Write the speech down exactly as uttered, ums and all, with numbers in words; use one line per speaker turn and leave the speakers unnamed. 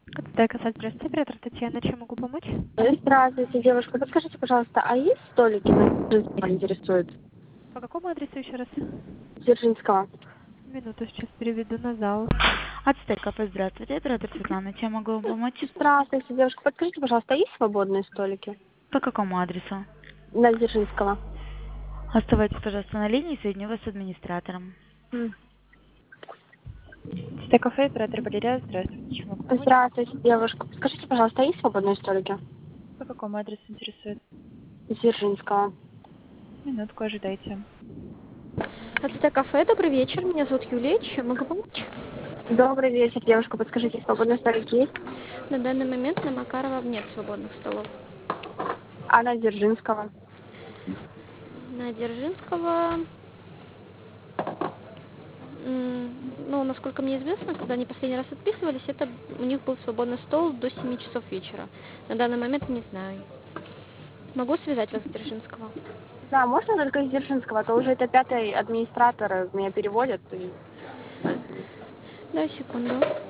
КТТ «Касать», здравствуйте, оператор Татьяна, чем могу помочь?
Здравствуйте, девушка. Подскажите, пожалуйста, а есть столики на Дзержинского интересуют?
По какому адресу еще раз?
Дзержинского.
Минуту, сейчас переведу на зал.
Ацтека, здравствуйте, оператор Светлана, чем могу вам помочь?
Здравствуйте, девушка. Подскажите, пожалуйста, а есть свободные столики
По какому адресу?
на Дзержинского?
Оставайтесь, пожалуйста, на линии, соединю вас с администратором.
М.
КТТ кафе, оператор Валерия, здравствуйте, чем могу помочь?
Здравствуйте, девушка. Подскажите, пожалуйста, а есть свободные столики
По какому адресу интересует?
Дзержинского?
Минутку, ожидайте. КТТ кафе, добрый вечер, меня зовут Юлия, чем могу помочь?
Добрый вечер, девушка. Подскажите, свободные столики есть?
На данный момент на Макарова нет свободных столов.
А на Дзержинского?
На Дзержинского, м, ну, насколько мне известно, когда они последний раз отписывались, это у них был свободный стол до семи часов вечера. На данный момент не знаю. Могу связать вас с Дзержинского?
Да, можно только из Дзержинского, а то уже это пятый администратор меня переводят. И...
Да, секунду.